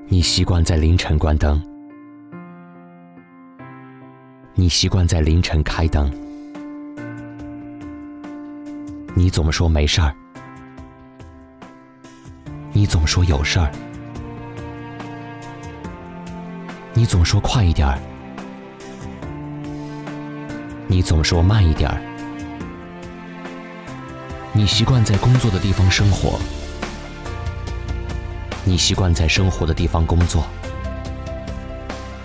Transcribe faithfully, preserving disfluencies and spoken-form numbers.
你习惯在凌晨关灯，你习惯在凌晨开灯，你总说没事儿，你总说有事儿，你总说快一点儿，你总说慢一点儿。你习惯在工作的地方生活，你习惯在生活的地方工作。